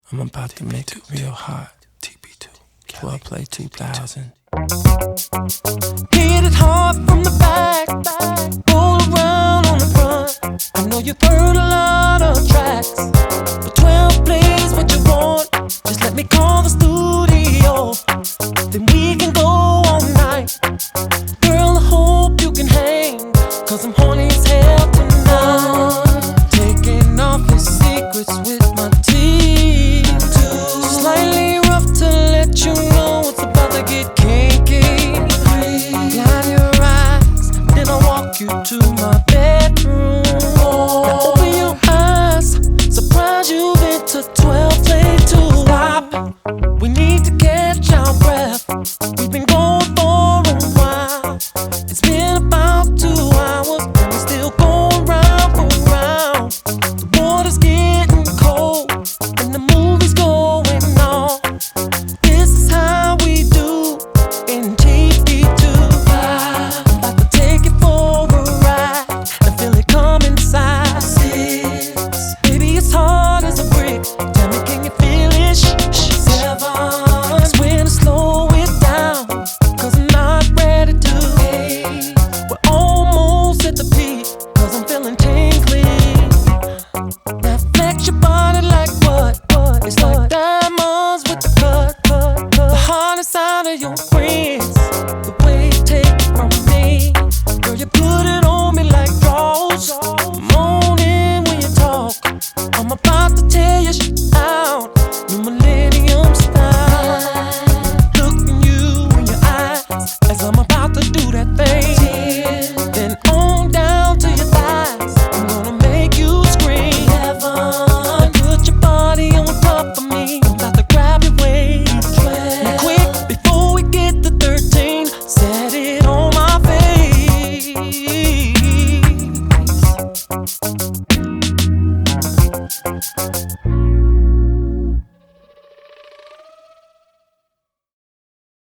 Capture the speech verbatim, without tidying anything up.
I'm about to make it real hot. T B two. twelve play two thousand. Hit it hard from the back, roll around on the front. I know you've heard a lot of tracks, but twelve plays what you want. Just let me call the studio, then we can go all night. Girl, I hope you can hang, cause I'm horny as hell tonight. Taking off your secrets with my teeth, slightly rough to let you know it's about to get kinky. Blind your eyes, then I'll walk you to my bedroom. Now open your eyes, surprise you've into twelve play two. Stop, we need to catch our breath. We've been going for a while. It's been about two hours and we're still going round for round. The water's getting cold and the movie's going on. This is how we do in T B two. I'm about to take it for a ride and feel it come inside. Six, baby, it's hard as a brick. Tell me, can you feel it? Shh, shh. Seven, it's when to slow it down, cause I'm not ready to. Eight, we're almost at the peak, cause I'm feeling tingly. Now flex your body like what? What? It's like diamonds with the cut, cut, cut. The hardest out of your friends, the way you take it from me. Girl, you put it on me like draws. Moaning when you talk, I'm about to tear your shit out. New millennium style. Looking you in your eyes as I'm about to do that thing. Ten, then on down to your thighs, I'm gonna make you scream. Eleven, put your body on top of me, I'm about to grab your waist. Twelve, now quick before we get to thirteen, set it on my face.